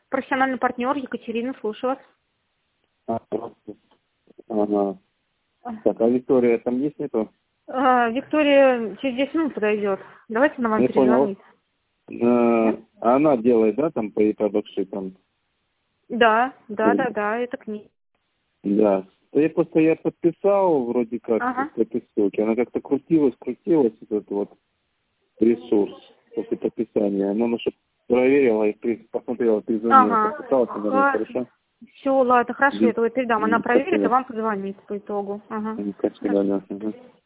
Профессиональный партнер Екатерина, слушаю вас. Ага. Так, а Виктория там есть, нету? Виктория через 10 минут подойдет. Давайте она вам Я понял. перезвонит. Она делает, да, там по продукции там? Да, это к ней. Да. Да я подписал вроде как по этой ссылке. Она как-то крутилась, этот вот ресурс после подписания. Она наша проверила и посмотрела, перезвонила, подписалась, наверное, хорошо. Все, ладно, хорошо, я это передам. Она проверит, и вам позвонит по итогу. Как всегда, да.